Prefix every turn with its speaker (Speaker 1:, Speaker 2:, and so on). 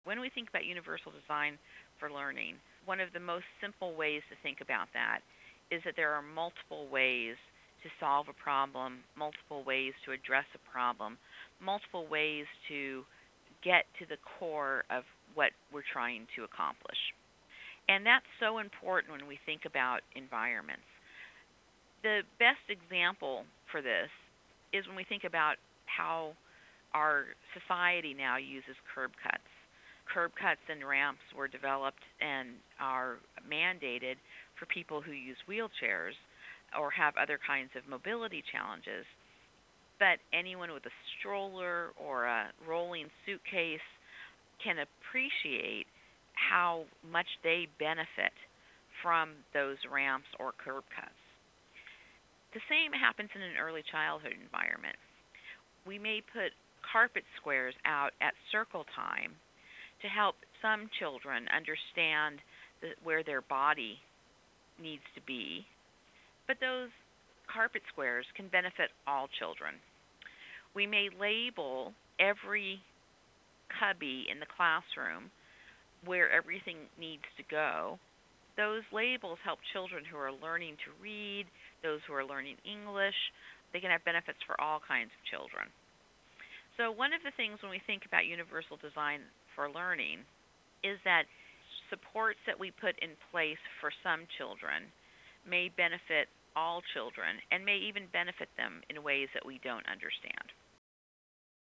Speaker 1: When we think about universal design for learning, one of the most simple ways to think about that is that there are multiple ways to solve a problem, multiple ways to address a problem, multiple ways to get to the core of what we're trying to accomplish. And that's so important when we think about environments. The best example for this is when we think about how our society now uses curb cuts. Curb cuts and ramps were developed and are mandated for people who use wheelchairs or have other kinds of mobility challenges. But anyone with a stroller or a rolling suitcase can appreciate how much they benefit from those ramps or curb cuts. The same happens in an early childhood environment. We may put carpet squares out at circle time to help some children understand where their body needs to be, but those carpet squares can benefit all children. We may label every cubby in the classroom where everything needs to go. Those labels help children who are learning to read, those who are learning English. They can have benefits for all kinds of children. So, one of the things when we think about universal design for learning is that supports that we put in place for some children may benefit all children and may even benefit them in ways that we don't understand.